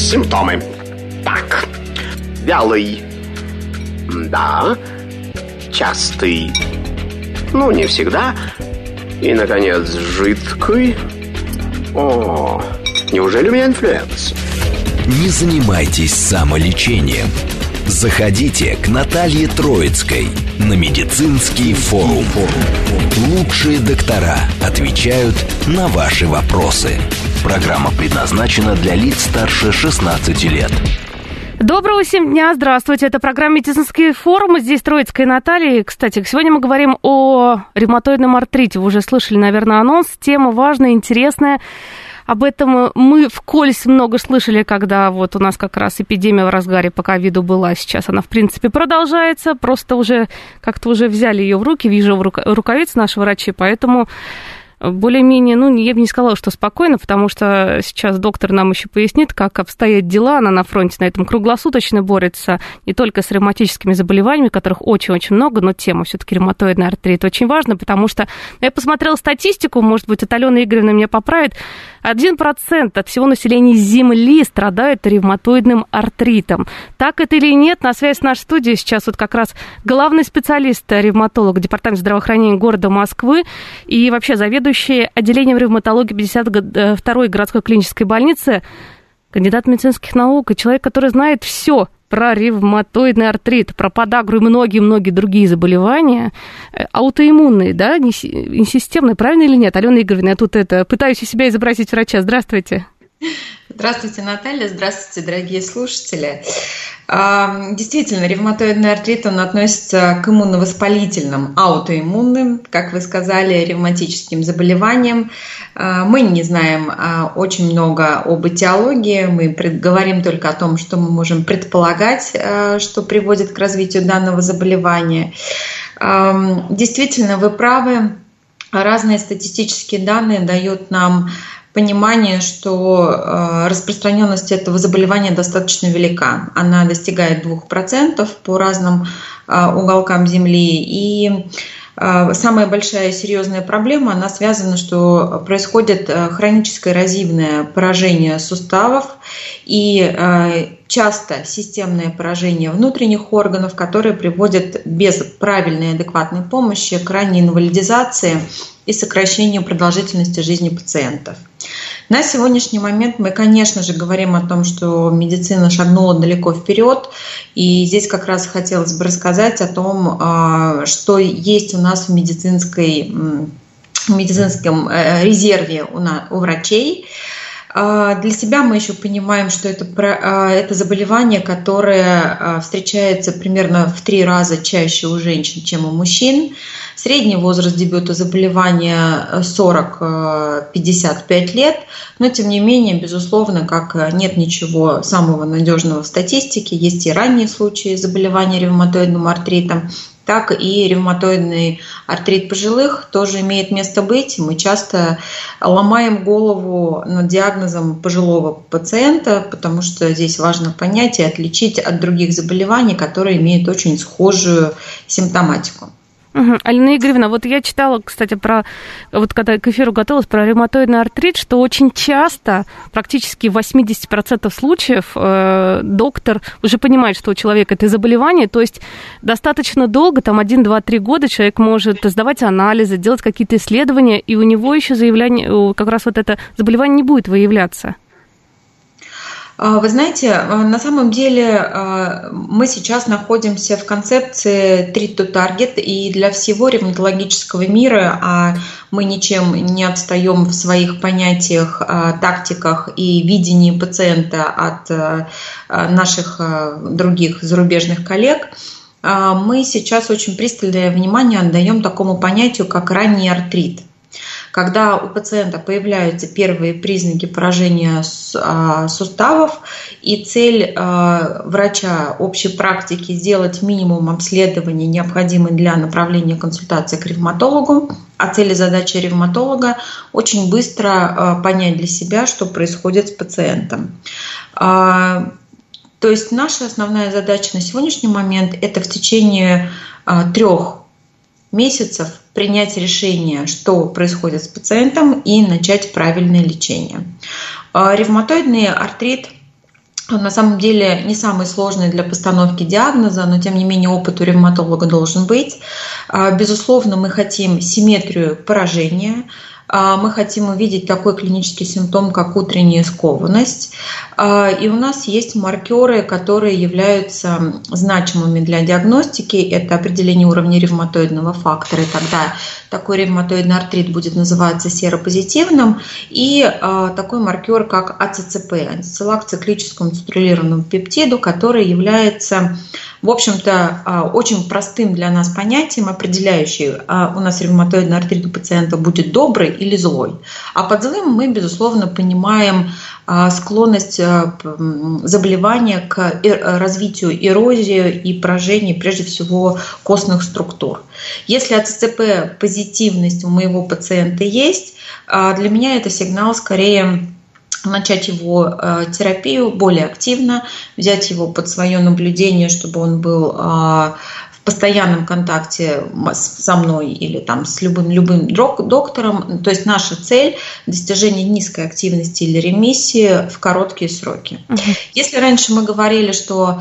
Симптомы. Так, вялый. Да. Частый. Ну, не всегда. И, наконец, жидкий. О, неужели у меня инфлюенс? Не занимайтесь самолечением. Заходите к Наталье Троицкой на медицинский форум. Лучшие доктора отвечают на ваши вопросы. Программа предназначена для лиц старше 16 лет. Доброго всем дня, здравствуйте. Это программа «Медицинский форум». Здесь Троицкая Наталья. Кстати, сегодня мы говорим о ревматоидном артрите. Вы уже слышали, наверное, анонс. Тема важная, интересная. Об этом мы вскользь много слышали, когда вот у нас как раз эпидемия в разгаре по ковиду была. Сейчас она, в принципе, продолжается. Просто уже как-то уже взяли ее в руки. Вижу в рукавицы наши врачи, поэтому... Более-менее, я бы не сказала, что спокойно, потому что сейчас доктор нам еще пояснит, как обстоят дела. Она на фронте на этом круглосуточно борется не только с ревматическими заболеваниями, которых очень-очень много, но тема все-таки ревматоидный артрит очень важна, потому что я посмотрела статистику, может быть, Алена Игоревна меня поправит, 1% от всего населения Земли страдает ревматоидным артритом. Так это или нет? На связи с нашей студией сейчас вот как раз главный специалист-ревматолог Департамента здравоохранения города Москвы и вообще заведующий отделением ревматологии 52-й городской клинической больницы, кандидат медицинских наук и человек, который знает все про ревматоидный артрит, про подагру и многие-многие другие заболевания, аутоиммунные, да, не системные, правильно или нет? Алена Игоревна, я тут пытаюсь из себя изобразить врача. Здравствуйте. Здравствуйте, Наталья. Здравствуйте, дорогие слушатели. Действительно, ревматоидный артрит, он относится к иммуновоспалительным, аутоиммунным, как вы сказали, ревматическим заболеваниям. Мы не знаем очень много об этиологии, мы говорим только о том, что мы можем предполагать, что приводит к развитию данного заболевания. Действительно, вы правы, разные статистические данные дают нам понимание, что распространенность этого заболевания достаточно велика. Она достигает 2% по разным уголкам Земли. И самая большая серьезная проблема, она связана, что происходит хроническое эрозивное поражение суставов и часто системное поражение внутренних органов, которые приводят без правильной и адекватной помощи к ранней инвалидизации и сокращению продолжительности жизни пациентов. На сегодняшний момент мы, конечно же, говорим о том, что медицина шагнула далеко вперед, и здесь как раз хотелось бы рассказать о том, что есть у нас в медицинском резерве у врачей. Для себя мы еще понимаем, что это заболевание, которое встречается примерно в 3 раза чаще у женщин, чем у мужчин. Средний возраст дебюта заболевания 40-55 лет, но тем не менее, безусловно, как нет ничего самого надежного в статистике, есть и ранние случаи заболевания ревматоидным артритом, так и ревматоидный артрит пожилых тоже имеет место быть. Мы часто ломаем голову над диагнозом пожилого пациента, потому что здесь важно понять и отличить от других заболеваний, которые имеют очень схожую симптоматику. Алена Игоревна, вот я читала, кстати, когда к эфиру готовилась, про ревматоидный артрит, что очень часто, практически в 80% случаев, доктор уже понимает, что у человека это заболевание, то есть достаточно долго, 1, 2, 3 года человек может сдавать анализы, делать какие-то исследования, и у него еще как раз вот это заболевание не будет выявляться. Вы знаете, на самом деле мы сейчас находимся в концепции treat to target, и для всего ревматологического мира мы ничем не отстаем в своих понятиях, тактиках и видении пациента от наших других зарубежных коллег. Мы сейчас очень пристальное внимание отдаем такому понятию, как ранний артрит. Когда у пациента появляются первые признаки поражения суставов, и цель врача общей практики сделать минимум обследований, необходимый для направления консультации к ревматологу, а цель и задача ревматолога очень быстро понять для себя, что происходит с пациентом. То есть наша основная задача на сегодняшний момент – это в течение 3 месяцев принять решение, что происходит с пациентом, и начать правильное лечение. Ревматоидный артрит на самом деле не самый сложный для постановки диагноза, но тем не менее опыт у ревматолога должен быть. Безусловно, мы хотим симметрию поражения. Мы хотим увидеть такой клинический симптом, как утренняя скованность. И у нас есть маркеры, которые являются значимыми для диагностики. Это определение уровня ревматоидного фактора. И тогда такой ревматоидный артрит будет называться серопозитивным. И такой маркер, как АЦЦП, антицеллак-циклическому цитруllированному пептиду, который является, в общем-то, очень простым для нас понятием, определяющим, у нас ревматоидный артрит у пациента будет добрый или злой. А под злым мы, безусловно, понимаем склонность заболевания к развитию эрозии и поражений, прежде всего, костных структур. Если АЦЦП позитивность у моего пациента есть, для меня это сигнал скорее начать его терапию более активно, взять его под свое наблюдение, чтобы он был в постоянном контакте со мной или там с любым доктором. То есть наша цель – достижение низкой активности или ремиссии в короткие сроки. Если раньше мы говорили, что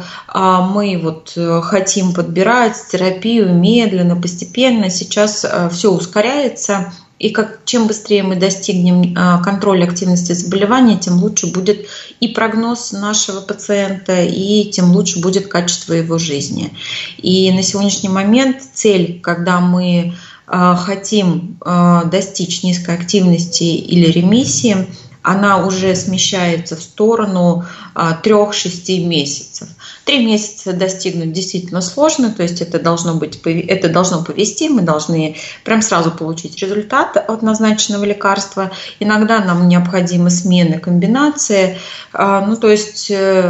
мы хотим подбирать терапию медленно, постепенно, сейчас все ускоряется. И чем быстрее мы достигнем контроля активности заболевания, тем лучше будет и прогноз нашего пациента, и тем лучше будет качество его жизни. И на сегодняшний момент цель, когда мы хотим достичь низкой активности или ремиссии, она уже смещается в сторону 3-6 месяцев. 3 месяца достигнуть действительно сложно, то есть это должно повести, мы должны прям сразу получить результат от назначенного лекарства. Иногда нам необходимы смены, комбинации, то есть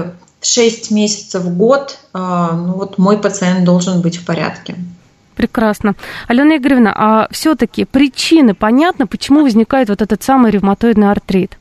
6 месяцев в год мой пациент должен быть в порядке. Прекрасно. Алена Игоревна, а все-таки причины понятны, почему возникает этот самый ревматоидный артрит?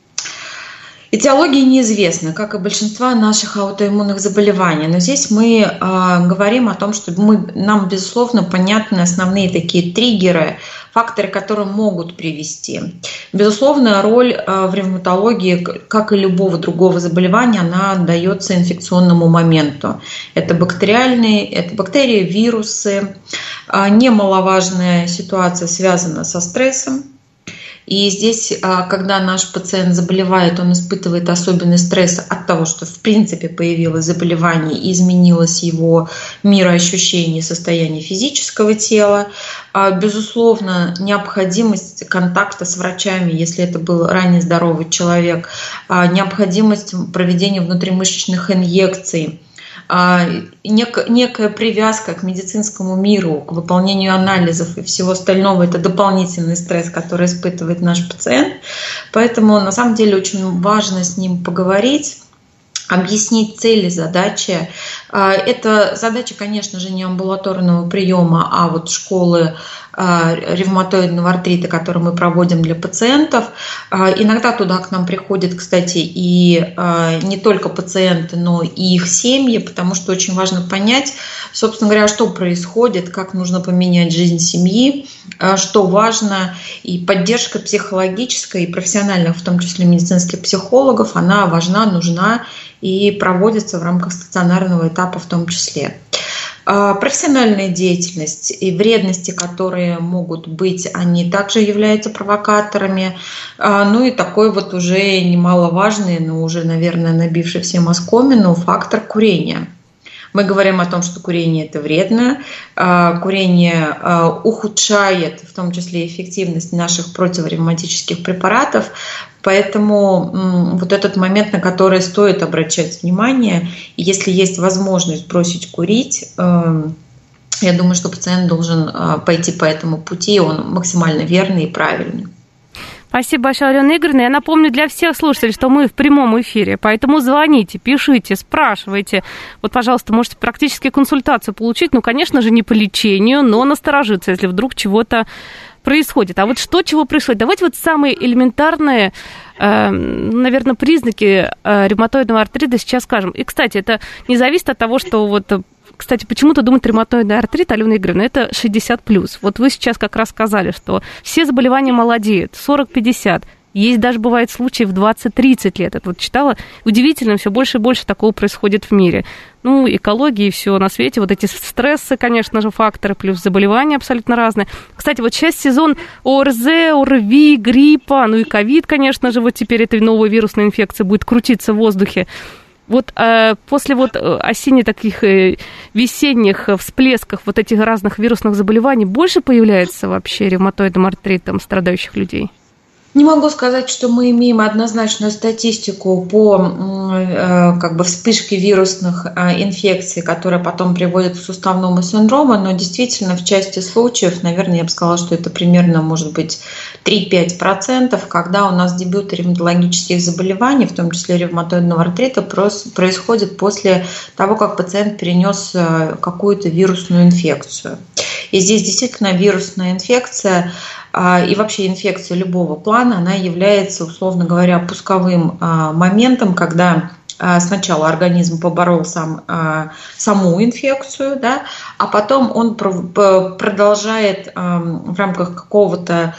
Этиология неизвестна, как и большинство наших аутоиммунных заболеваний, но здесь мы говорим о том, что нам, безусловно, понятны основные такие триггеры, факторы, которые могут привести. Безусловно, роль в ревматологии, как и любого другого заболевания, она отдается инфекционному моменту. Это бактерии, вирусы. Немаловажная ситуация связана со стрессом. И здесь, когда наш пациент заболевает, он испытывает особенный стресс от того, что в принципе появилось заболевание и изменилось его мироощущение, состояние физического тела. Безусловно, необходимость контакта с врачами, если это был ранее здоровый человек, необходимость проведения внутримышечных инъекций, некая привязка к медицинскому миру, к выполнению анализов и всего остального – это дополнительный стресс, который испытывает наш пациент. Поэтому на самом деле очень важно с ним поговорить, объяснить цели, задачи. Это задача, конечно же, не амбулаторного приема, а школы ревматоидного артрита, который мы проводим для пациентов. Иногда туда к нам приходят, кстати, и не только пациенты, но и их семьи, потому что очень важно понять, собственно говоря, что происходит, как нужно поменять жизнь семьи, что важно. И поддержка психологическая и профессиональных, в том числе медицинских психологов, она важна, нужна и проводится в рамках стационарного этапа в том числе. Профессиональная деятельность и вредности, которые могут быть, они также являются провокаторами. И такой уже немаловажный, но уже, наверное, набивший всем оскомину фактор курения. Мы говорим о том, что курение – это вредно, курение ухудшает в том числе эффективность наших противоревматических препаратов, поэтому этот момент, на который стоит обращать внимание, и если есть возможность бросить курить, я думаю, что пациент должен пойти по этому пути, он максимально верный и правильный. Спасибо большое, Алена Игоревна. Я напомню для всех слушателей, что мы в прямом эфире, поэтому звоните, пишите, спрашивайте. Пожалуйста, можете практически консультацию получить, конечно же, не по лечению, но насторожиться, если вдруг чего-то происходит. А чего происходит? Давайте самые элементарные, наверное, признаки ревматоидного артрита сейчас скажем. И, кстати, это не зависит от того, что кстати, почему-то думают, ревматоидный артрит, Алена Игоревна, это 60+. Вы сейчас как раз сказали, что все заболевания молодеют, 40-50. Есть даже, бывают случаи, в 20-30 лет. Это вот читала. Удивительно, все больше и больше такого происходит в мире. Ну, экология и все на свете. Вот эти стрессы, конечно же, факторы, плюс заболевания абсолютно разные. Кстати, вот сейчас сезон ОРЗ, ОРВИ, гриппа, ну и ковид, конечно же, вот теперь этой новой вирусной инфекции будет крутиться в воздухе. Вот после вот осенних таких весенних всплесков вот этих разных вирусных заболеваний больше появляется вообще ревматоидным артритом страдающих людей? Не могу сказать, что мы имеем однозначную статистику по вспышке вирусных инфекций, которые потом приводят к суставному синдрому, но действительно в части случаев, наверное, я бы сказала, что это примерно, может быть, 3-5%, когда у нас дебюты ревматологических заболеваний, в том числе ревматоидного артрита, происходит после того, как пациент перенес какую-то вирусную инфекцию. И здесь действительно вирусная инфекция и вообще инфекция любого плана, она является, условно говоря, пусковым моментом, когда сначала организм поборол саму инфекцию, да, а потом он продолжает в рамках какого-то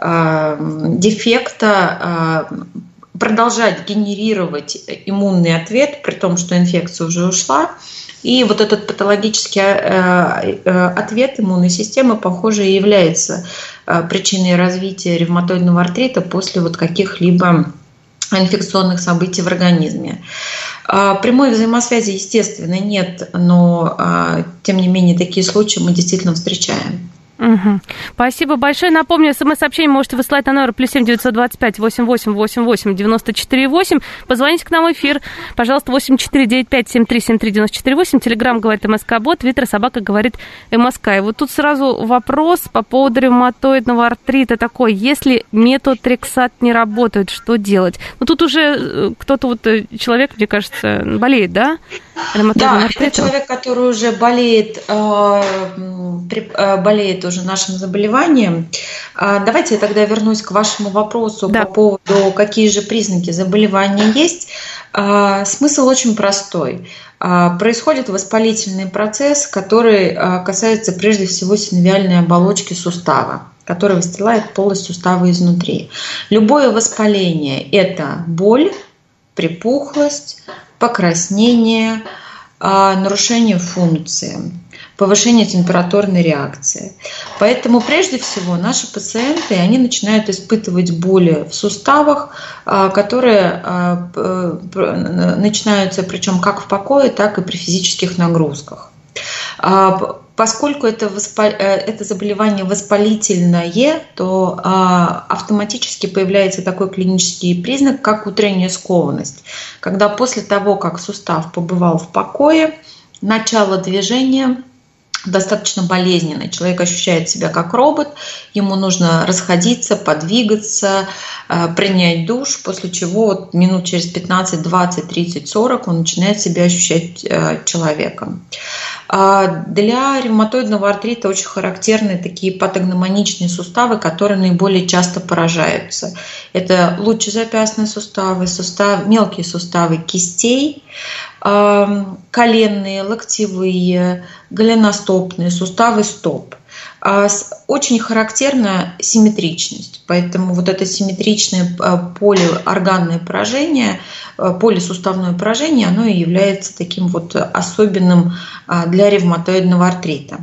дефекта продолжать генерировать иммунный ответ, при том, что инфекция уже ушла. И вот этот патологический ответ иммунной системы, похоже, и является причиной развития ревматоидного артрита после вот каких-либо инфекционных событий в организме. Прямой взаимосвязи, естественно, нет, но, тем не менее, такие случаи мы действительно встречаем. Угу. Спасибо большое. Напомню, смс-сообщение можете высылать на номер +7 925 88 88 94 8. Позвоните к нам в эфир, пожалуйста, 8495 73 73 94 8. Телеграм говорит МСК-бот, Твиттер собака говорит МСК. И вот тут сразу вопрос по поводу ревматоидного артрита такой. Если метотрексат не работает, что делать? Ну, тут уже кто-то, вот человек, мне кажется, болеет, да? Да, это человек, который уже болеет уже нашим заболеванием. Давайте я тогда вернусь к вашему вопросу по поводу, какие же признаки заболевания есть. Смысл очень простой. Происходит воспалительный процесс, который касается прежде всего синовиальной оболочки сустава, который выстилает полость сустава изнутри. Любое воспаление – это боль, припухлость, покраснение, нарушение функции, повышение температурной реакции. Поэтому прежде всего наши пациенты, они начинают испытывать боли в суставах, которые начинаются причем как в покое, так и при физических нагрузках. Поскольку это заболевание воспалительное, то автоматически появляется такой клинический признак, как утренняя скованность. Когда после того, как сустав побывал в покое, начало движения достаточно болезненное. Человек ощущает себя как робот, ему нужно расходиться, подвигаться, принять душ, после чего минут через 15, 20, 30, 40 он начинает себя ощущать человеком. Для ревматоидного артрита очень характерны такие патогномоничные суставы, которые наиболее часто поражаются. Это лучезапястные суставы, мелкие суставы кистей, коленные, локтевые, голеностопные, суставы стоп. Очень характерна симметричность, поэтому вот это симметричное полиорганное поражение, полисуставное поражение, оно и является таким вот особенным для ревматоидного артрита.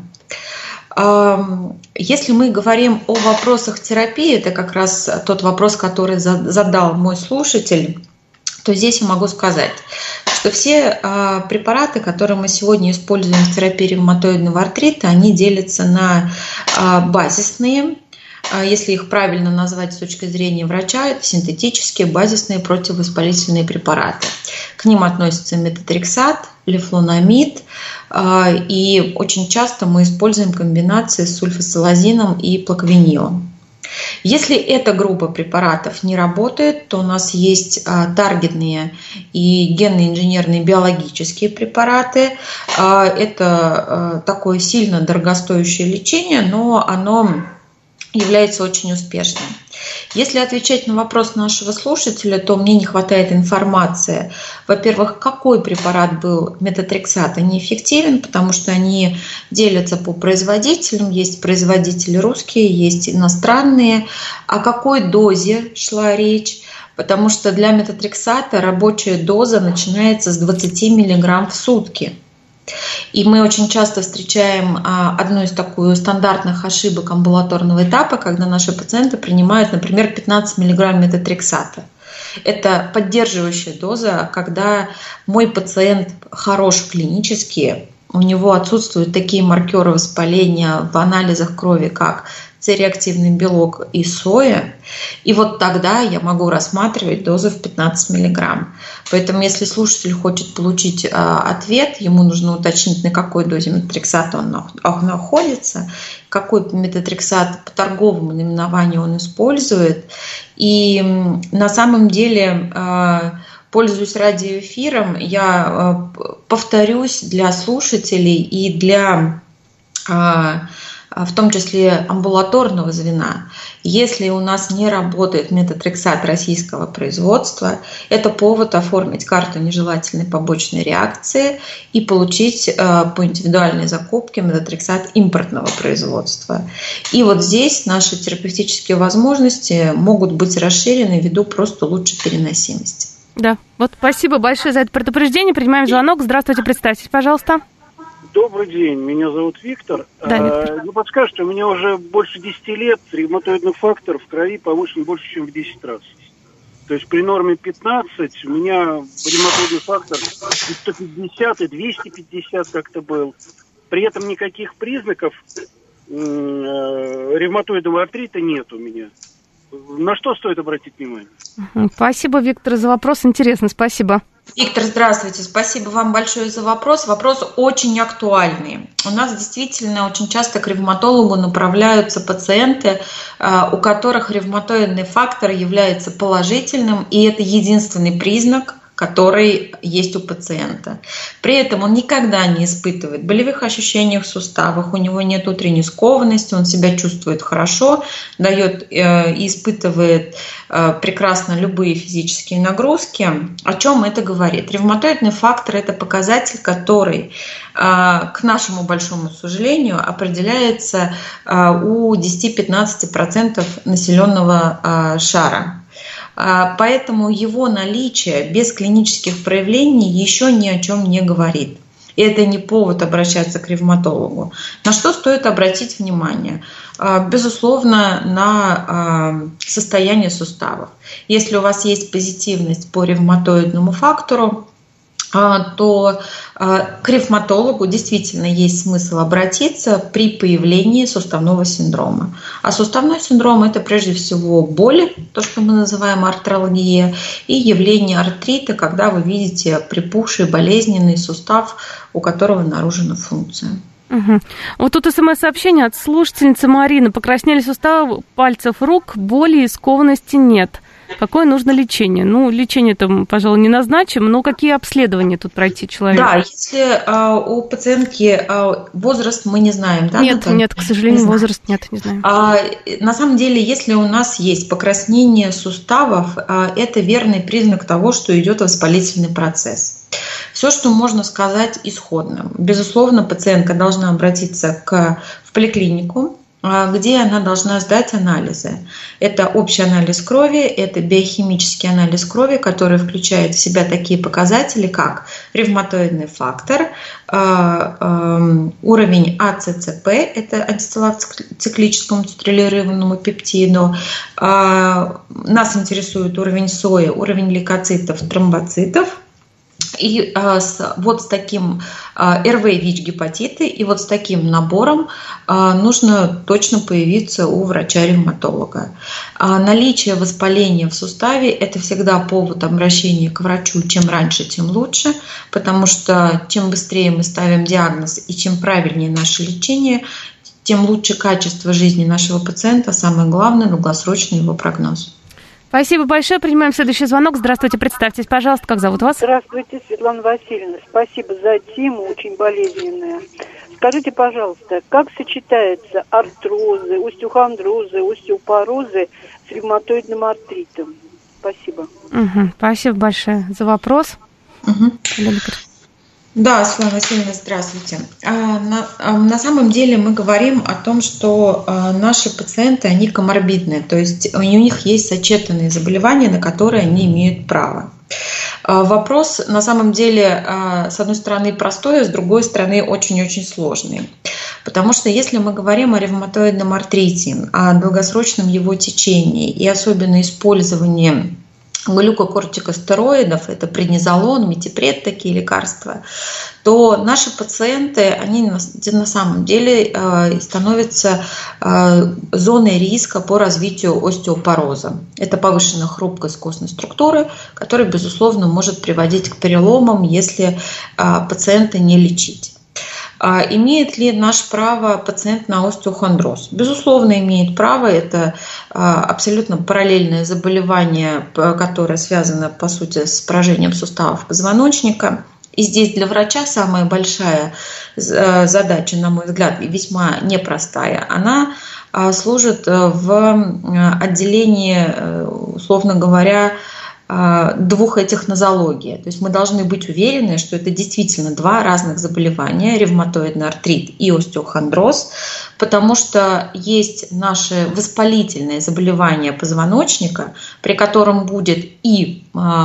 Если мы говорим о вопросах терапии, это как раз тот вопрос, который задал мой слушатель, то здесь я могу сказать, что все препараты, которые мы сегодня используем в терапии ревматоидного артрита, они делятся на базисные, если их правильно назвать с точки зрения врача, это синтетические базисные противовоспалительные препараты. К ним относятся метотрексат, лефлунамид, и очень часто мы используем комбинации с сульфасилазином и плаквенилом. Если эта группа препаратов не работает, то у нас есть таргетные и генно-инженерные биологические препараты. Это такое сильно дорогостоящее лечение, но оно является очень успешным. Если отвечать на вопрос нашего слушателя, то мне не хватает информации. Во-первых, какой препарат был метотрексата неэффективен, потому что они делятся по производителям. Есть производители русские, есть иностранные. О какой дозе шла речь? Потому что для метотрексата рабочая доза начинается с 20 мг в сутки. И мы очень часто встречаем одну из таких стандартных ошибок амбулаторного этапа, когда наши пациенты принимают, например, 15 мг метотрексата. Это поддерживающая доза, когда мой пациент хорош клинически, у него отсутствуют такие маркеры воспаления в анализах крови, как С-реактивный белок и соя, и вот тогда я могу рассматривать дозу в 15 мг. Поэтому, если слушатель хочет получить ответ, ему нужно уточнить, на какой дозе метотрексата он находится, какой метотрексат по торговому наименованию он использует. И на самом деле, пользуясь радиоэфиром, я повторюсь для слушателей и для в том числе амбулаторного звена. Если у нас не работает метотрексат российского производства, это повод оформить карту нежелательной побочной реакции и получить по индивидуальной закупке метотрексат импортного производства. И вот здесь наши терапевтические возможности могут быть расширены ввиду просто лучшей переносимости. Да, вот спасибо большое за это предупреждение. Принимаем звонок. Здравствуйте, представьтесь, пожалуйста. Добрый день, меня зовут Виктор. Да, Виктор. Вы подскажете, у меня уже больше 10 лет ревматоидных факторов в крови повышен больше, чем в 10 раз. То есть при норме 15 у меня ревматоидный фактор 150 и 250 как-то был. При этом никаких признаков ревматоидного артрита нет у меня. На что стоит обратить внимание? Спасибо, Виктор, за вопрос. Интересно, спасибо. Виктор, здравствуйте. Спасибо вам большое за вопрос. Вопрос очень актуальный. У нас действительно очень часто к ревматологу направляются пациенты, у которых ревматоидный фактор является положительным, и это единственный признак, который есть у пациента. При этом он никогда не испытывает болевых ощущений в суставах, у него нет утренней скованности, он себя чувствует хорошо, дает и испытывает прекрасно любые физические нагрузки. О чем это говорит? Ревматоидный фактор – это показатель, который, к нашему большому сожалению, определяется у 10-15% населенного шара. Поэтому его наличие без клинических проявлений еще ни о чем не говорит. И это не повод обращаться к ревматологу. На что стоит обратить внимание? Безусловно, на состояние суставов. Если у вас есть позитивность по ревматоидному фактору, то к ревматологу действительно есть смысл обратиться при появлении суставного синдрома. А суставной синдром – это прежде всего боль, то, что мы называем артралгия, и явление артрита, когда вы видите припухший болезненный сустав, у которого нарушена функция. Угу. Вот тут СМС-сообщение от слушательницы Марины. Покраснели суставы пальцев рук, боли и скованности нет. Какое нужно лечение? Ну, лечение-то, пожалуй, не назначим, но какие обследования тут пройти человеку? Да, если у пациентки возраст мы не знаем, да? Нет, Наталья? Нет, к сожалению, возраст нет, не знаем. На самом деле, если у нас есть покраснение суставов, это верный признак того, что идет воспалительный процесс. Все, что можно сказать исходно. Безусловно, пациентка должна обратиться в поликлинику, где она должна сдать анализы. Это общий анализ крови, это биохимический анализ крови, который включает в себя такие показатели, как ревматоидный фактор, уровень АЦЦП, это антициклическому цитруированному пептиду. Нас интересует уровень сои, уровень лейкоцитов, тромбоцитов. И вот с таким РВ, ВИЧ, гепатиты, и вот с таким набором нужно точно появиться у врача-ревматолога. Наличие воспаления в суставе – это всегда повод обращения к врачу. Чем раньше, тем лучше, потому что чем быстрее мы ставим диагноз и чем правильнее наше лечение, тем лучше качество жизни нашего пациента, самое главное – долгосрочный его прогноз. Спасибо большое. Принимаем следующий звонок. Здравствуйте, представьтесь, пожалуйста, как зовут вас? Здравствуйте, Светлана Васильевна. Спасибо за тему, очень болезненная. Скажите, пожалуйста, как сочетаются артрозы, остеохондрозы, остеопорозы с ревматоидным артритом? Спасибо. Спасибо большое за вопрос. Да, Светлана Васильевна, здравствуйте. На самом деле мы говорим о том, что наши пациенты, они коморбидные, то есть у них есть сочетанные заболевания, на которые они имеют право. Вопрос на самом деле, с одной стороны, простой, а с другой стороны, очень-очень сложный. Потому что если мы говорим о ревматоидном артрите, о долгосрочном его течении и особенно использовании глюкокортикостероидов, это преднизолон, метипред, такие лекарства, то наши пациенты, они на самом деле становятся зоной риска по развитию остеопороза. Это повышенная хрупкость костной структуры, которая, безусловно, может приводить к переломам, если пациента не лечить. Имеет ли наше право пациент на остеохондроз? Безусловно, имеет право. Это абсолютно параллельное заболевание, которое связано, по сути, с поражением суставов позвоночника. И здесь для врача самая большая задача, на мой взгляд, и весьма непростая, она служит в отделении, условно говоря, двух этих нозологий. То есть мы должны быть уверены, что это действительно два разных заболевания, ревматоидный артрит и остеохондроз, потому что есть наши воспалительные заболевания позвоночника, при котором будет и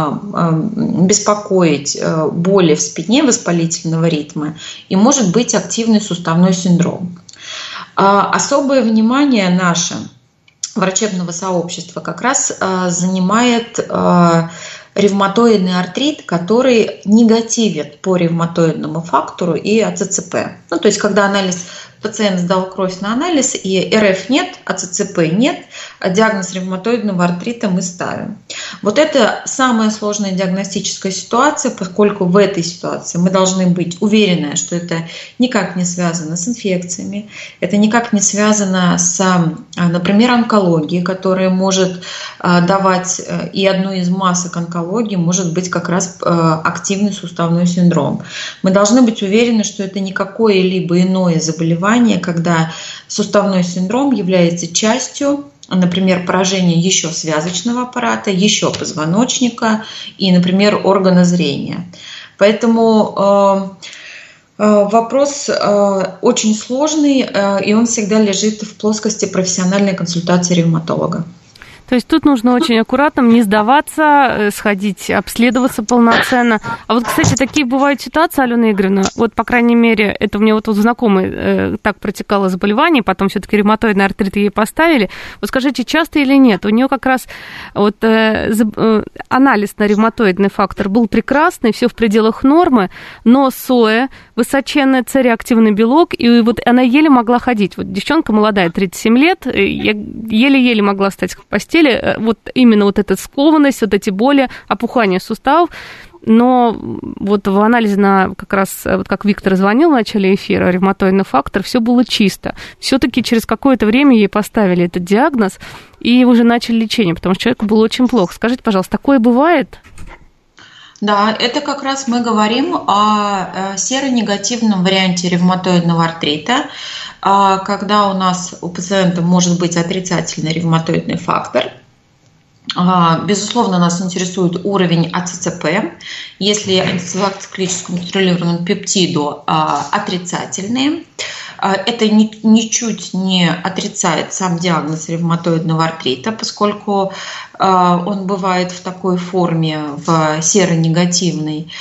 беспокоить боли в спине воспалительного ритма, и может быть активный суставной синдром. Особое внимание наше врачебного сообщества как раз занимает ревматоидный артрит, который негативит по ревматоидному фактору и АЦЦП. Ну, то есть, когда пациент сдал кровь на анализ, и РФ нет, АЦЦП нет, а диагноз ревматоидного артрита мы ставим. Вот это самая сложная диагностическая ситуация, поскольку в этой ситуации мы должны быть уверены, что это никак не связано с инфекциями, это никак не связано с, например, онкологией, которая может давать, и одной из масок онкологии может быть как раз активный суставной синдром. Мы должны быть уверены, что это не какое-либо иное заболевание, когда суставной синдром является частью, например, поражения еще связочного аппарата, еще позвоночника и, например, органа зрения. Поэтому вопрос очень сложный, и он всегда лежит в плоскости профессиональной консультации ревматолога. То есть тут нужно очень аккуратно, не сдаваться, сходить, обследоваться полноценно. А вот, кстати, такие бывают ситуации, Алена Игоревна, вот, по крайней мере, это у меня вот у знакомой так протекало заболевание, потом все-таки ревматоидный артрит ей поставили. Вот скажите, часто или нет? У нее как раз вот анализ на ревматоидный фактор был прекрасный, все в пределах нормы, но СОЭ, высоченный С-реактивный белок, и вот она еле могла ходить. Вот девчонка молодая, 37 лет, я еле-еле могла встать в постели, вот именно вот эта скованность, вот эти боли, опухание суставов. Но вот в анализе на как раз, вот как Виктор звонил в начале эфира, ревматоидный фактор, все было чисто. Все-таки через какое-то время ей поставили этот диагноз и уже начали лечение, потому что человеку было очень плохо. Скажите, пожалуйста, такое бывает? Да, это как раз мы говорим о серонегативном варианте ревматоидного артрита, когда у пациента может быть отрицательный ревматоидный фактор. Безусловно, нас интересует уровень АЦЦП. Если антициклическому контролируемому пептиду отрицательные, это ничуть не отрицает сам диагноз ревматоидного артрита, поскольку он бывает в такой форме, в серонегативной.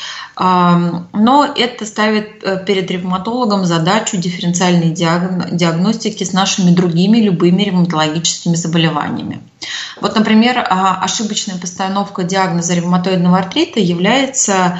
Но это ставит перед ревматологом задачу дифференциальной диагностики с нашими другими любыми ревматологическими заболеваниями. Вот, например, ошибочная постановка диагноза ревматоидного артрита является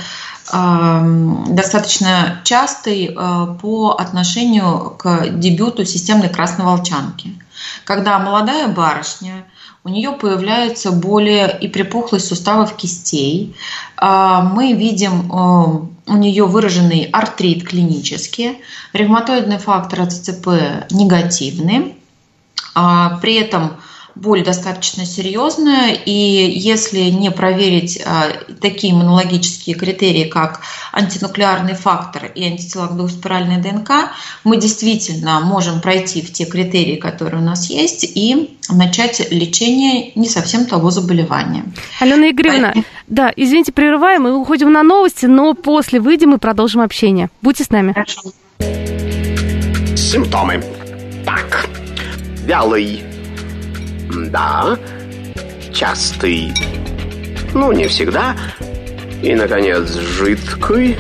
достаточно частой по отношению к дебюту системной красноволчанки. Когда молодая барышня, у нее появляются боли и припухлость суставов кистей, мы видим у нее выраженный артрит клинически, ревматоидный фактор АЦЦП негативный, при этом боль достаточно серьезная, и если не проверить такие иммунологические критерии, как антинуклеарный фактор и антитела к двухспиральной ДНК, мы действительно можем пройти в те критерии, которые у нас есть, и начать лечение не совсем того заболевания. Алена Игоревна, да, извините, прерываем, мы уходим на новости, но после выйдем и продолжим общение. Будьте с нами. Хорошо. Симптомы. Так. Вялый. Да. Частый. Ну, не всегда. И, наконец, жидкий.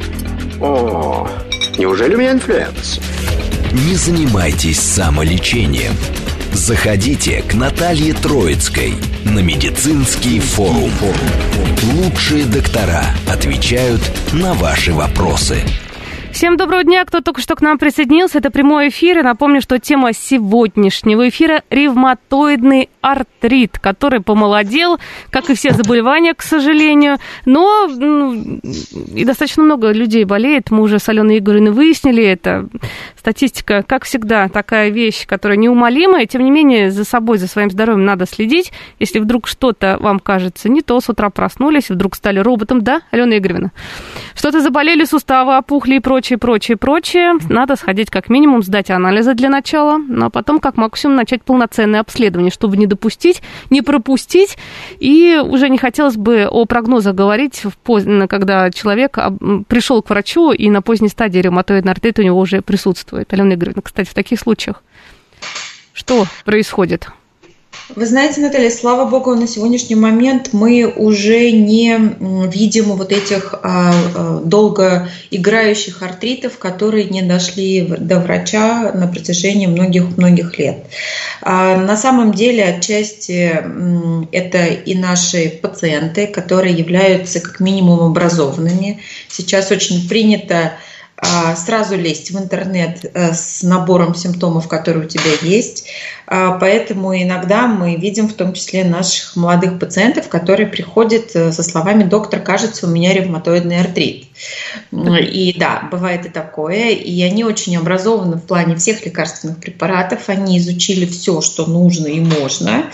О, неужели у меня инфлюенс? Не занимайтесь самолечением. Заходите к Наталье Троицкой на медицинский форум. Лучшие доктора отвечают на ваши вопросы. Всем доброго дня, кто только что к нам присоединился. Это прямой эфир. И напомню, что тема сегодняшнего эфира – ревматоидный артрит, который помолодел, как и все заболевания, к сожалению. Но и достаточно много людей болеет. Мы уже с Аленой Игоревной выяснили это. Статистика, как всегда, такая вещь, которая неумолимая. Тем не менее, за собой, за своим здоровьем надо следить. Если вдруг что-то вам кажется не то, с утра проснулись, вдруг стали роботом, да, Алена Игоревна? Что-то заболели, суставы опухли и прочее. Надо сходить как минимум, сдать анализы для начала, ну а потом как максимум начать полноценное обследование, чтобы не допустить, не пропустить. И уже не хотелось бы о прогнозах говорить, когда человек пришел к врачу и на поздней стадии ревматоидный артрит у него уже присутствует. Алена Игоревна, кстати, в таких случаях что происходит? Вы знаете, Наталья, слава богу, на сегодняшний момент мы уже не видим вот этих долго играющих артритов, которые не дошли до врача на протяжении многих лет. На самом деле, отчасти это и наши пациенты, которые являются как минимум образованными. Сейчас очень принято сразу лезть в интернет с набором симптомов, которые у тебя есть. Поэтому иногда мы видим в том числе наших молодых пациентов, которые приходят со словами: «Доктор, кажется, у меня ревматоидный артрит». И да, бывает и такое. И они очень образованы в плане всех лекарственных препаратов. Они изучили все, что нужно и можно.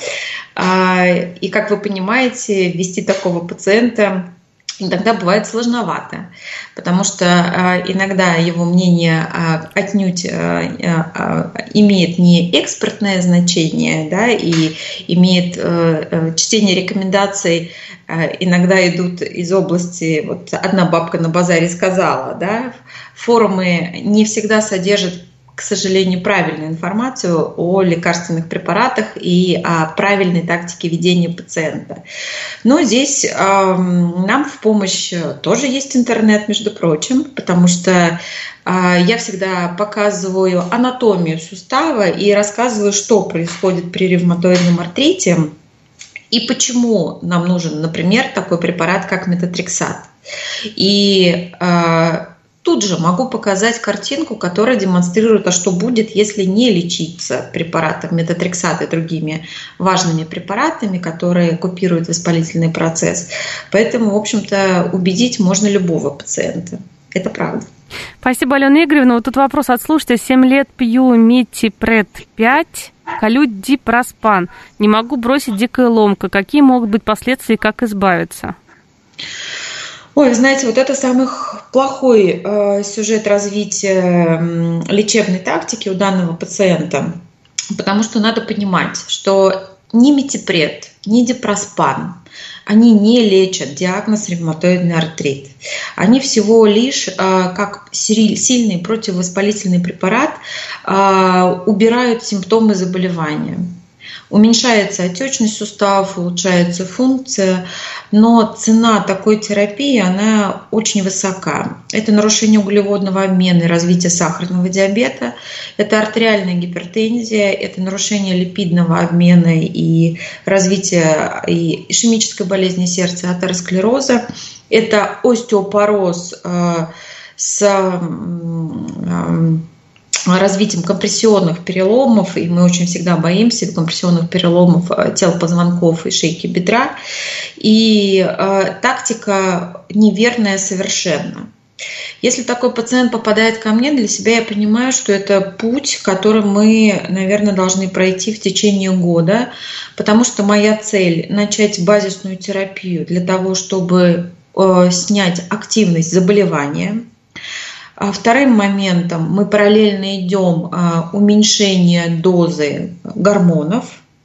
И, как вы понимаете, ввести такого пациента иногда бывает сложновато, потому что иногда его мнение отнюдь имеет не экспертное значение, да, и имеет чтение рекомендаций, иногда идут из области, вот одна бабка на базаре сказала, да, форумы не всегда содержат, к сожалению, правильную информацию о лекарственных препаратах и о правильной тактике ведения пациента. Но здесь нам в помощь тоже есть интернет, между прочим, потому что я всегда показываю анатомию сустава и рассказываю, что происходит при ревматоидном артрите и почему нам нужен, например, такой препарат, как метотрексат. И тут же могу показать картинку, которая демонстрирует, а что будет, если не лечиться препаратом метотрексат и другими важными препаратами, которые купируют воспалительный процесс. Поэтому, в общем-то, убедить можно любого пациента. Это правда. Спасибо, Алена Игоревна. Вот тут вопрос от слушателя. 7 лет пью метипред 5, колю дипроспан. Не могу бросить, дикая ломка. Какие могут быть последствия и как избавиться? Ой, вы знаете, вот это самый плохой сюжет развития лечебной тактики у данного пациента, потому что надо понимать, что ни метипред, ни дипроспан, они не лечат диагноз ревматоидный артрит. Они всего лишь, как сильный противовоспалительный препарат, убирают симптомы заболевания. Уменьшается отечность суставов, улучшается функция, но цена такой терапии, она очень высока. Это нарушение углеводного обмена и развитие сахарного диабета, это артериальная гипертензия, это нарушение липидного обмена и развитие ишемической болезни сердца, атеросклероза, это остеопороз с развитием компрессионных переломов, и мы очень всегда боимся компрессионных переломов тел позвонков и шейки бедра. И тактика неверная совершенно. Если такой пациент попадает ко мне, для себя я понимаю, что это путь, который мы, наверное, должны пройти в течение года, потому что моя цель – начать базисную терапию для того, чтобы снять активность заболевания. Вторым моментом мы параллельно идем уменьшение дозы гормонов.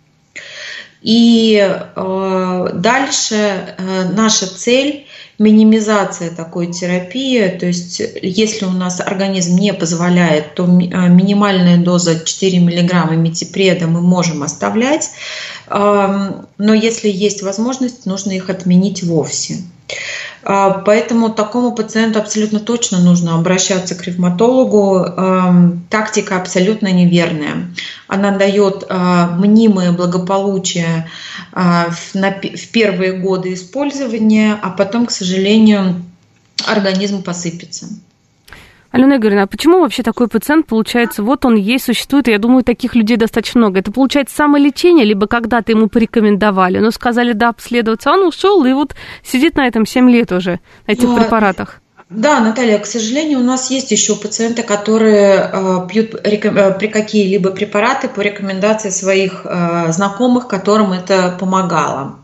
И дальше наша цель – минимизация такой терапии, то есть если у нас организм не позволяет, то минимальная доза 4 мг метипреда мы можем оставлять, но если есть возможность, нужно их отменить вовсе. Поэтому такому пациенту абсолютно точно нужно обращаться к ревматологу. Тактика абсолютно неверная. Она дает мнимое благополучие в первые годы использования, а потом, к сожалению, организм посыпется. Алена Игоревна, а почему вообще такой пациент, получается, вот он есть, существует, и я думаю, таких людей достаточно много. Это, получается, самолечение, либо когда-то ему порекомендовали, но сказали, да, обследоваться, он ушел, и вот сидит на этом 7 лет уже, на этих препаратах. Да, Наталья, к сожалению, у нас есть еще пациенты, которые пьют какие-либо препараты по рекомендации своих знакомых, которым это помогало.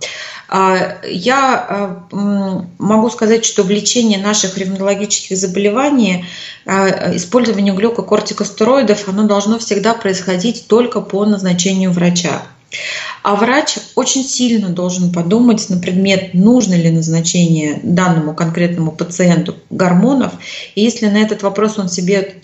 Я могу сказать, что в лечении наших ревматологических заболеваний использование глюкокортикостероидов оно должно всегда происходить только по назначению врача. А врач очень сильно должен подумать на предмет, нужно ли назначение данному конкретному пациенту гормонов. И если на этот вопрос он себе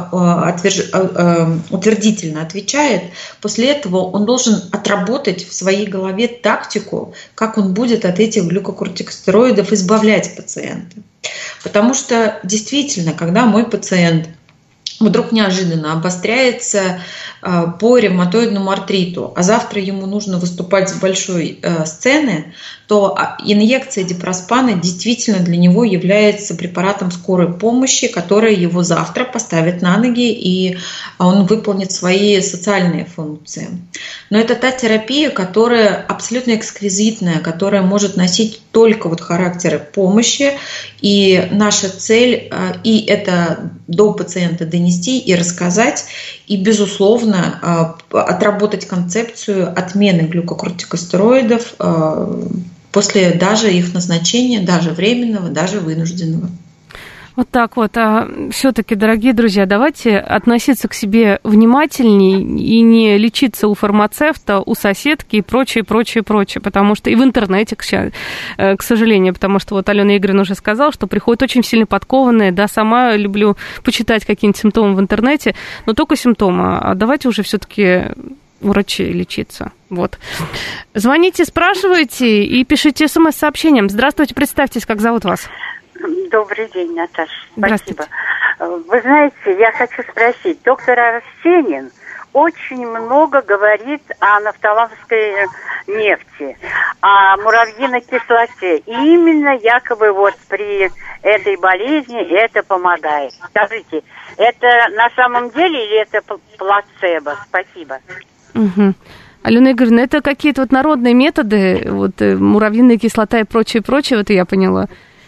утвердительно отвечает, после этого он должен отработать в своей голове тактику, как он будет от этих глюкокортикостероидов избавлять пациента. Потому что действительно, когда мой пациент вдруг неожиданно обостряется по ревматоидному артриту, а завтра ему нужно выступать с большой сцены, то инъекция дипроспана действительно для него является препаратом скорой помощи, который его завтра поставит на ноги, и он выполнит свои социальные функции. Но это та терапия, которая абсолютно эксквизитная, которая может носить только вот характер помощи, и наша цель и это до пациента донести и рассказать, и, безусловно, отработать концепцию отмены глюкокортикостероидов после даже их назначения, даже временного, даже вынужденного. Вот так вот. А все-таки, дорогие друзья, давайте относиться к себе внимательнее и не лечиться у фармацевта, у соседки и прочее, прочее, прочее. Потому что и в интернете, к сожалению, потому что вот Алена Игоревна уже сказала, что приходят очень сильно подкованные. Да, сама люблю почитать какие-нибудь симптомы в интернете, но только симптомы. А давайте уже все-таки у врачей лечиться. Вот. Звоните, спрашивайте и пишите смс-сообщением. Здравствуйте, представьтесь, как зовут вас? Добрый день, Наташа. Спасибо. Вы знаете, я хочу спросить. Доктор Арсенин очень много говорит о нафталановской нефти, о муравьиной кислоте. И именно якобы вот при этой болезни это помогает. Скажите, это на самом деле или это плацебо? Спасибо. Угу. Алена Игоревна, это какие-то вот народные методы, вот муравьиная кислота и прочее, вот я поняла.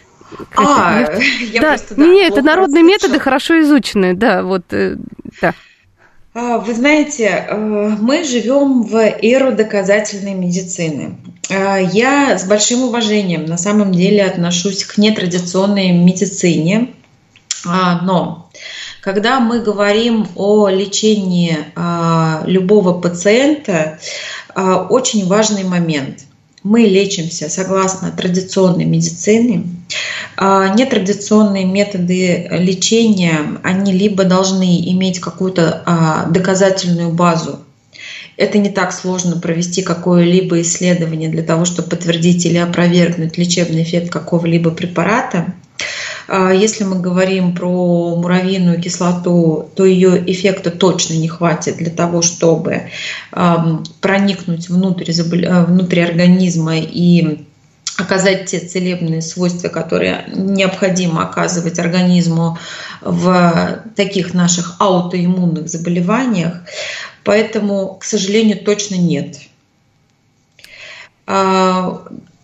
Это народные методы, хорошо изученные, да, вот, да. Вы знаете, мы живем в эру доказательной медицины. Я с большим уважением на самом деле отношусь к нетрадиционной медицине, но когда мы говорим о лечении любого пациента, очень важный момент. Мы лечимся согласно традиционной медицине. Нетрадиционные методы лечения, они либо должны иметь какую-то доказательную базу. Это не так сложно провести какое-либо исследование для того, чтобы подтвердить или опровергнуть лечебный эффект какого-либо препарата. Если мы говорим про муравьиную кислоту, то ее эффекта точно не хватит для того, чтобы проникнуть внутрь организма и оказать те целебные свойства, которые необходимо оказывать организму в таких наших аутоиммунных заболеваниях. Поэтому, к сожалению, точно нет.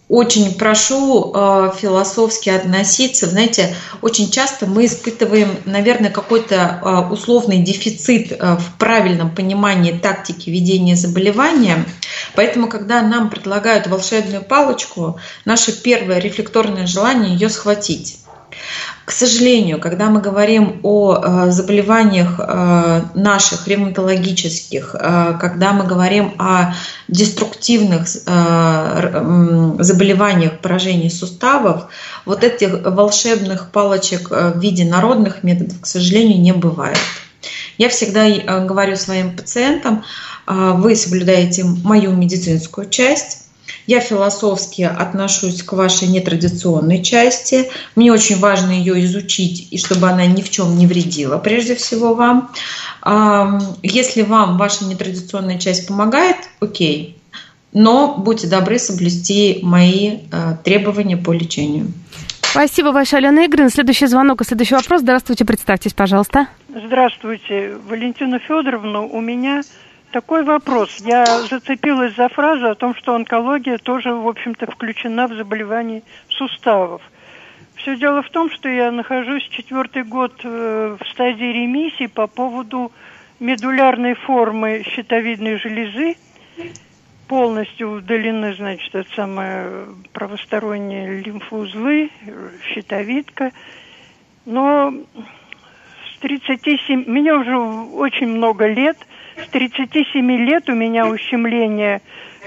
очень прошу философски относиться. Знаете, очень часто мы испытываем, наверное, какой-то условный дефицит в правильном понимании тактики ведения заболевания. Поэтому, когда нам предлагают волшебную палочку, наше первое рефлекторное желание ее схватить. К сожалению, когда мы говорим о заболеваниях наших ревматологических, когда мы говорим о деструктивных заболеваниях поражений суставов, вот этих волшебных палочек в виде народных методов, к сожалению, не бывает. Я всегда говорю своим пациентам: вы соблюдаете мою медицинскую часть, я философски отношусь к вашей нетрадиционной части. Мне очень важно ее изучить, и чтобы она ни в чем не вредила, прежде всего, вам. Если вам ваша нетрадиционная часть помогает, окей. Но будьте добры соблюсти мои требования по лечению. Спасибо большое, Алена Игоревна. Следующий звонок и следующий вопрос. Здравствуйте, представьтесь, пожалуйста. Здравствуйте, Валентина Федоровна. У меня такой вопрос. Я зацепилась за фразу о том, что онкология тоже, в общем-то, включена в заболевания суставов. Все дело в том, что я нахожусь 4-й год в стадии ремиссии по поводу медулярной формы щитовидной железы. Полностью удалены, значит, это самое правосторонние лимфоузлы, щитовидка. Но с 37... Мне уже очень много лет. С 37 лет у меня ущемлена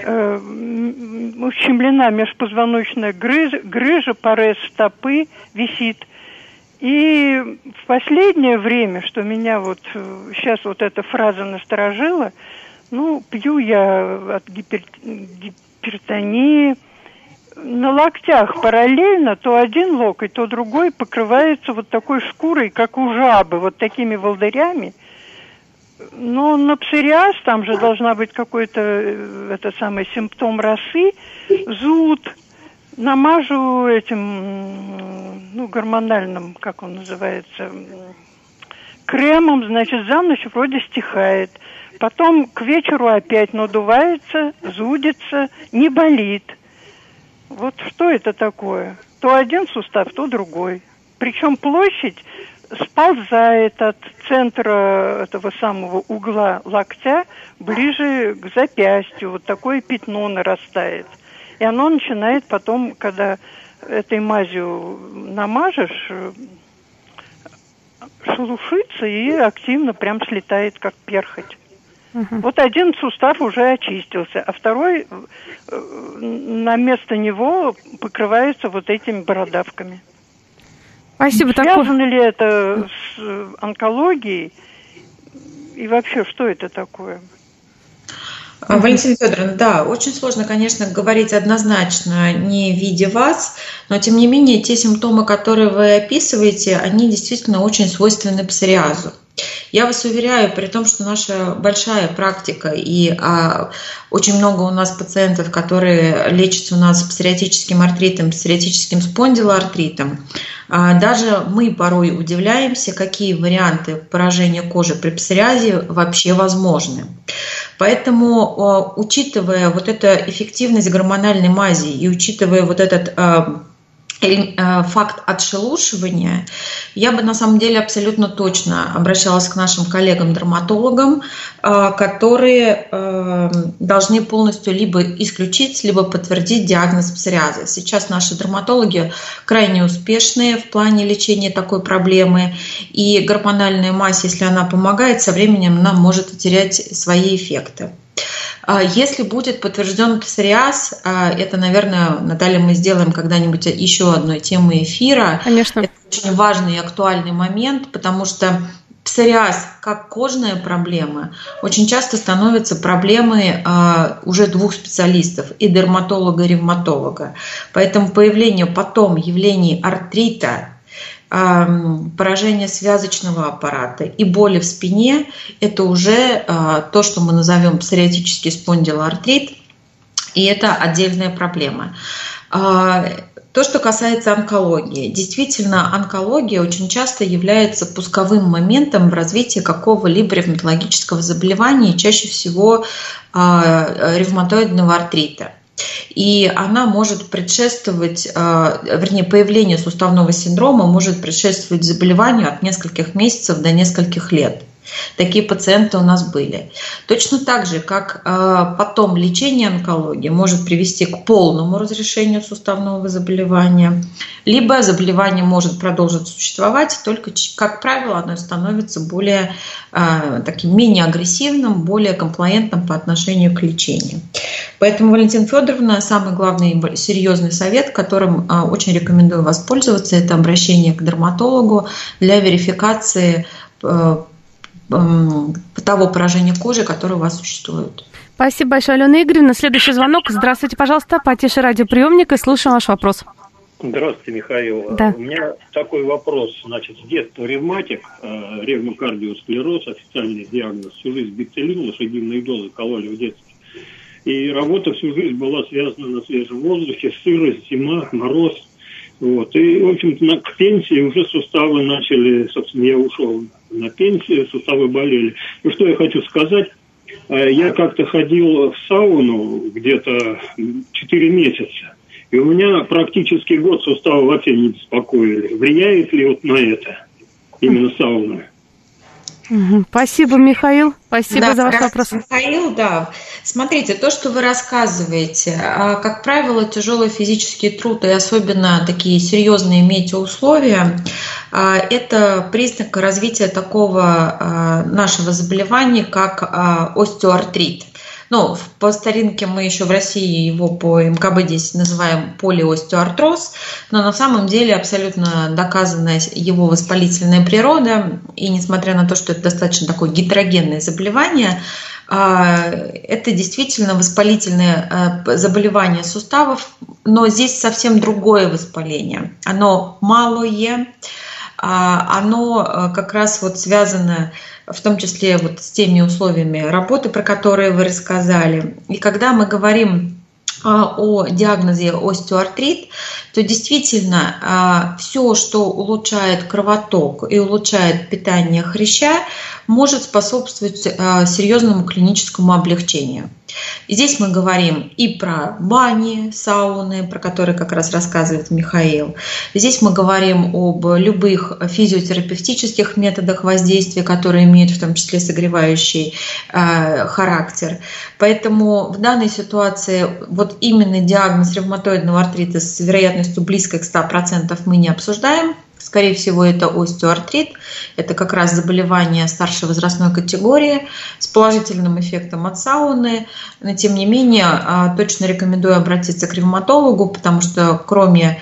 межпозвоночная грыжа, парез стопы висит. И в последнее время, что меня вот сейчас вот эта фраза насторожила, пью я от гипертонии. На локтях параллельно то один локоть, то другой покрывается вот такой шкурой, как у жабы, вот такими волдырями. Но на псориаз, там же должна быть какой-то симптом росы, зуд. Намажу этим, гормональным, как он называется, кремом, значит, за ночь вроде стихает. Потом к вечеру опять надувается, зудится, не болит. Вот что это такое? То один сустав, то другой. Причем площадь сползает от центра этого самого угла локтя ближе к запястью. Вот такое пятно нарастает. И оно начинает потом, когда этой мазью намажешь, шелушиться и активно прям слетает, как перхоть. Вот один сустав уже очистился, а второй на место него покрывается вот этими бородавками. Спасибо. Связано ли это с онкологией? И вообще, что это такое? Валентина Федоровна, да, очень сложно, конечно, говорить однозначно, не видя вас, но тем не менее те симптомы, которые вы описываете, они действительно очень свойственны псориазу. Я вас уверяю, при том, что наша большая практика и очень много у нас пациентов, которые лечатся у нас псориатическим артритом, псориатическим спондилоартритом, даже мы порой удивляемся, какие варианты поражения кожи при псориазе вообще возможны. Поэтому, учитывая вот эту эффективность гормональной мази и учитывая вот этот факт отшелушивания, я бы на самом деле абсолютно точно обращалась к нашим коллегам-дерматологам, которые должны полностью либо исключить, либо подтвердить диагноз псориаза. Сейчас наши дерматологи крайне успешные в плане лечения такой проблемы, и гормональная мазь, если она помогает, со временем она может терять свои эффекты. Если будет подтвержден псориаз, это, наверное, Наталья, мы сделаем когда-нибудь еще одной темой эфира. Конечно. Это очень важный и актуальный момент, потому что псориаз, как кожная проблема, очень часто становится проблемой уже двух специалистов, и дерматолога, и ревматолога. Поэтому появление потом явлений артрита, поражение связочного аппарата и боли в спине – это уже то, что мы назовем псориатический спондилоартрит, и это отдельная проблема. То, что касается онкологии. Действительно, онкология очень часто является пусковым моментом в развитии какого-либо ревматологического заболевания, чаще всего ревматоидного артрита. И она может предшествовать, появлению суставного синдрома может предшествовать заболеванию от нескольких месяцев до нескольких лет. Такие пациенты у нас были. Точно так же, как потом лечение онкологии может привести к полному разрешению суставного заболевания, либо заболевание может продолжить существовать, только, как правило, оно становится более таким менее агрессивным, более комплаентным по отношению к лечению. Поэтому, Валентина Федоровна, самый главный и серьезный совет, которым очень рекомендую воспользоваться, это обращение к дерматологу для верификации того поражения кожи, которое у вас существует. Спасибо большое, Алена Игоревна. Следующий звонок. Здравствуйте, пожалуйста. Потише радиоприемник и слушаем ваш вопрос. Здравствуйте, Михаил. Да. У меня такой вопрос. Значит, с детства ревматик, ревмокардиосклероз, официальный диагноз, всю жизнь бицелин, лошадиные дозы кололи в детстве. И работа всю жизнь была связана на свежем воздухе, сырость, зима, мороз. Вот. И, в общем-то, к пенсии уже суставы начали, собственно, я ушел на пенсию, суставы болели. Ну, что я хочу сказать. Я как-то ходил в сауну где-то 4 месяца. И у меня практически год суставы вообще не беспокоили. Влияет ли вот на это именно сауна? Спасибо, Михаил. Спасибо за ваш вопрос. Михаил, да. Смотрите, то, что вы рассказываете, как правило, тяжелый физический труд и особенно такие серьезные метеоусловия, это признак развития такого нашего заболевания, как остеоартрит. Ну, по старинке мы еще в России его по МКБ-10 называем полиостеоартроз, но на самом деле абсолютно доказана его воспалительная природа, и несмотря на то, что это достаточно такое гетерогенное заболевание, это действительно воспалительное заболевание суставов, но здесь совсем другое воспаление. Оно малое, оно как раз вот связано в том числе вот с теми условиями работы, про которые вы рассказали. И когда мы говорим о диагнозе остеоартрит, то действительно все, что улучшает кровоток и улучшает питание хряща, может способствовать серьезному клиническому облегчению. И здесь мы говорим и про бани, сауны, про которые как раз рассказывает Михаил. Здесь мы говорим об любых физиотерапевтических методах воздействия, которые имеют в том числе согревающий характер. Поэтому в данной ситуации вот именно диагноз ревматоидного артрита с вероятностью близкой к 100% мы не обсуждаем. Скорее всего, это остеоартрит. Это как раз заболевание старшей возрастной категории с положительным эффектом от сауны. Но, тем не менее, точно рекомендую обратиться к ревматологу, потому что кроме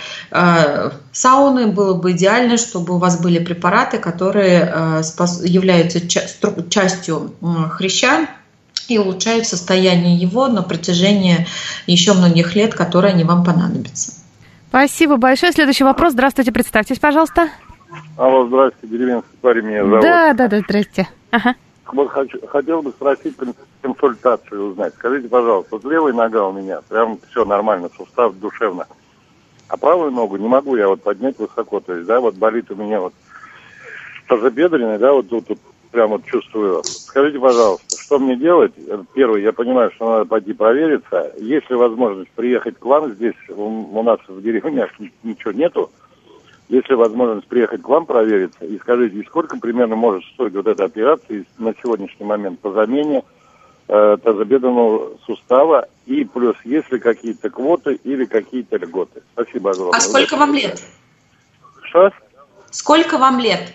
сауны было бы идеально, чтобы у вас были препараты, которые являются частью хряща и улучшают состояние его на протяжении еще многих лет, которые они вам понадобятся. Спасибо большое. Следующий вопрос. Здравствуйте, представьтесь, пожалуйста. Алло, здрасте, деревенский парень меня зовут. Да, здрасте. Ага. Вот хотел бы спросить консультацию узнать. Скажите, пожалуйста, вот левая нога у меня, прям все нормально, сустав душевно. А правую ногу не могу я вот поднять высоко, то есть, да, вот болит у меня вот тазобедренный, да, вот тут прям вот чувствую. Скажите, пожалуйста, что мне делать? Первое, я понимаю, что надо пойти провериться. Есть ли возможность приехать к вам? Здесь у нас в деревнях ничего нету. Есть ли возможность приехать к вам провериться? И скажите, сколько примерно может стоить вот эта операция на сегодняшний момент по замене тазобедренного сустава? И плюс, есть ли какие-то квоты или какие-то льготы? Спасибо огромное. А сколько вам лет? Что? Сколько вам лет?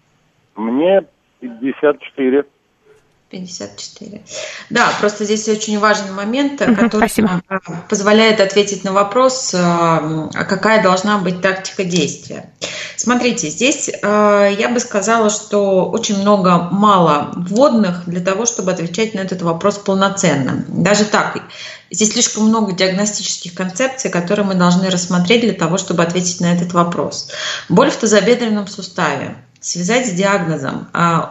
Мне 54. 54. Да, просто здесь очень важный момент, который позволяет ответить на вопрос, какая должна быть тактика действия. Смотрите, здесь я бы сказала, что очень мало вводных для того, чтобы отвечать на этот вопрос полноценно. Даже так, здесь слишком много диагностических концепций, которые мы должны рассмотреть для того, чтобы ответить на этот вопрос. Боль в тазобедренном суставе связать с диагнозом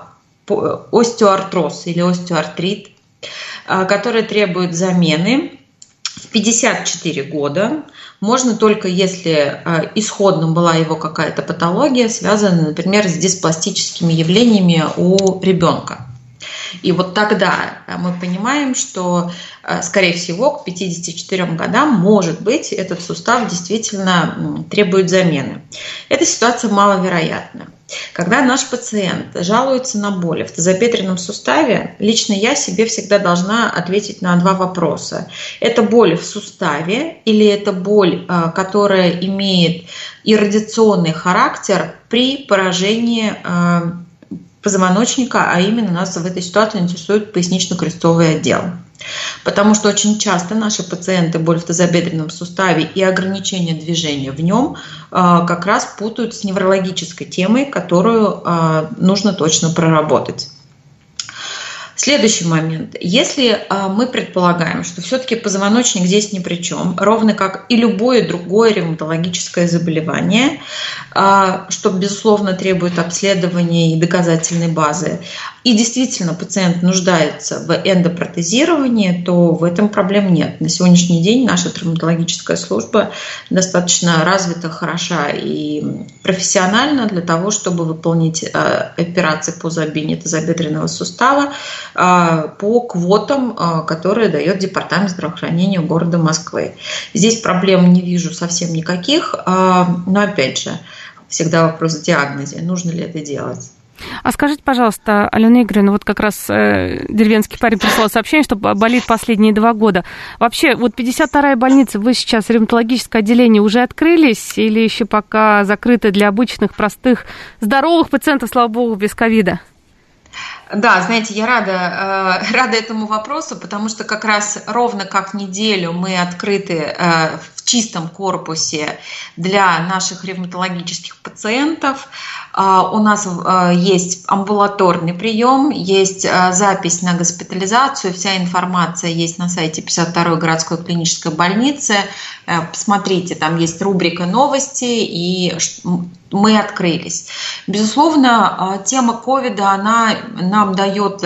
остеоартроз или остеоартрит, который требует замены в 54 года, можно только если исходно была его какая-то патология, связанная, например, с диспластическими явлениями у ребенка. И вот тогда мы понимаем, что, скорее всего, к 54 годам, может быть, этот сустав действительно требует замены. Эта ситуация маловероятна. Когда наш пациент жалуется на боли в тазобедренном суставе, лично я себе всегда должна ответить на два вопроса. Это боль в суставе или это боль, которая имеет иррадиационный характер при поражении позвоночника, а именно нас в этой ситуации интересует пояснично-крестцовый отдел. Потому что очень часто наши пациенты боль в тазобедренном суставе и ограничение движения в нем как раз путают с неврологической темой, которую нужно точно проработать. Следующий момент. Если мы предполагаем, что все-таки позвоночник здесь ни при чем, ровно как и любое другое ревматологическое заболевание, что, безусловно, требует обследования и доказательной базы, и действительно пациент нуждается в эндопротезировании, то в этом проблем нет. На сегодняшний день наша травматологическая служба достаточно развита, хороша и профессиональна для того, чтобы выполнить операции по забиению тазобедренного сустава по квотам, которые дает Департамент здравоохранения города Москвы. Здесь проблем не вижу совсем никаких, но опять же, всегда вопрос в диагнозе, нужно ли это делать. А скажите, пожалуйста, Алена Игоревна, вот как раз деревенский парень прислал сообщение, что болит последние 2 года. Вообще, вот 52-я больница, вы сейчас ревматологическое отделение уже открылись или еще пока закрыты для обычных, простых, здоровых пациентов, слава богу, без ковида? Да, знаете, я рада этому вопросу, потому что как раз ровно как неделю мы открыты в чистом корпусе для наших ревматологических пациентов. У нас есть амбулаторный прием, есть запись на госпитализацию, вся информация есть на сайте 52-й городской клинической больницы. Посмотрите, там есть рубрика «Новости», и мы открылись. Безусловно, тема ковида, она нам дает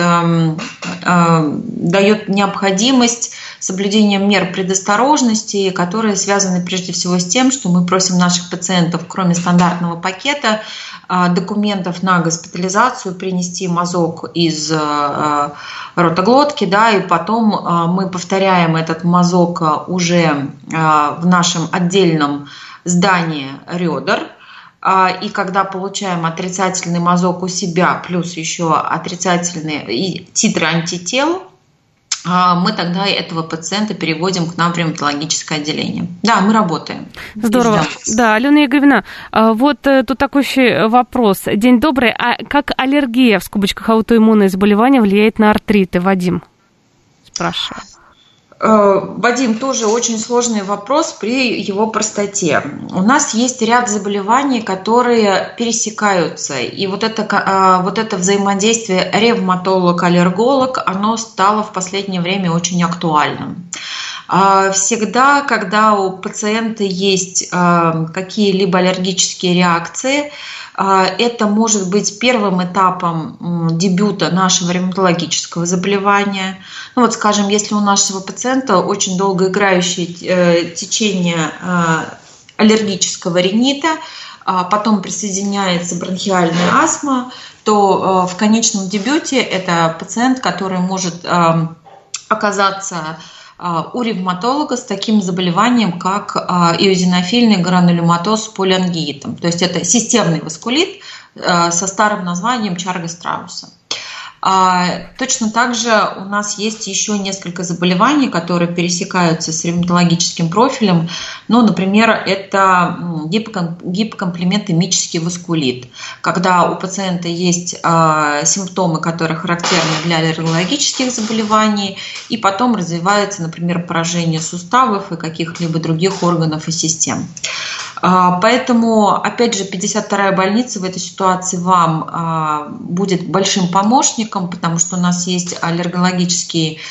необходимость соблюдения мер предосторожности, которые связаны прежде всего с тем, что мы просим наших пациентов, кроме стандартного пакета документов на госпитализацию, принести мазок из ротоглотки, да, и потом мы повторяем этот мазок уже в нашем отдельном здании ребер. И когда получаем отрицательный мазок у себя, плюс еще отрицательные титры антител, мы тогда этого пациента переводим к нам в ревматологическое отделение. Да, мы работаем. Здорово. Да, Алена Игоревна, вот тут такой еще вопрос. День добрый. А как аллергия, в скобочках аутоиммунное заболевание, влияет на артриты? Вадим спрашивает. Вадим, тоже очень сложный вопрос при его простоте. У нас есть ряд заболеваний, которые пересекаются, и вот это взаимодействие ревматолог-аллерголог, оно стало в последнее время очень актуальным. Всегда, когда у пациента есть какие-либо аллергические реакции, это может быть первым этапом дебюта нашего ревматологического заболевания. Ну вот, скажем, если у нашего пациента очень долгоиграющее течение аллергического ринита, потом присоединяется бронхиальная астма, то в конечном дебюте это пациент, который может оказаться у ревматолога с таким заболеванием, как иозинофильный гранулематоз с полиангиитом. То есть это системный васкулит со старым названием Чарга-Страуса. Точно так же у нас есть еще несколько заболеваний, которые пересекаются с ревматологическим профилем. Ну, например, это гипокомплиментемический васкулит, когда у пациента есть симптомы, которые характерны для аллергологических заболеваний, и потом развивается, например, поражение суставов и каких-либо других органов и систем. Поэтому, опять же, 52-я больница в этой ситуации вам будет большим помощником, потому что у нас есть аллергологический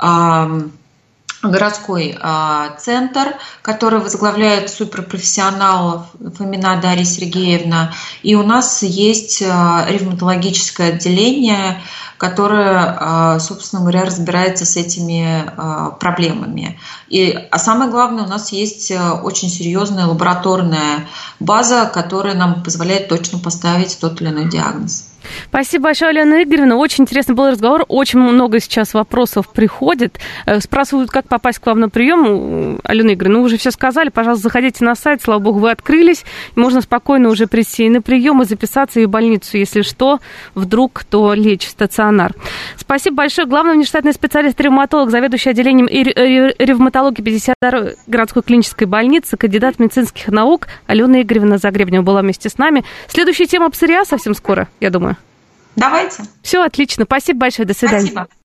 городской центр, который возглавляет суперпрофессионал Фомина Дарья Сергеевна, и у нас есть ревматологическое отделение, которое, собственно говоря, разбирается с этими проблемами. А самое главное, у нас есть очень серьезная лабораторная база, которая нам позволяет точно поставить тот или иной диагноз. Спасибо большое, Алена Игоревна. Очень интересный был разговор. Очень много сейчас вопросов приходит. Спрашивают, как попасть к вам на прием. Алена Игоревна, вы уже все сказали. Пожалуйста, заходите на сайт. Слава богу, вы открылись. Можно спокойно уже прийти и на прием, и записаться, и в больницу. Если что, вдруг кто лечь в стационар. Спасибо большое. Главный внештатный специалист-ревматолог, заведующий отделением ревматологии 52-й городской клинической больницы, кандидат медицинских наук Алена Игоревна Загребнева была вместе с нами. Следующая тема псориаз совсем скоро, я думаю. Давайте. Все отлично. Спасибо большое. До свидания. Спасибо.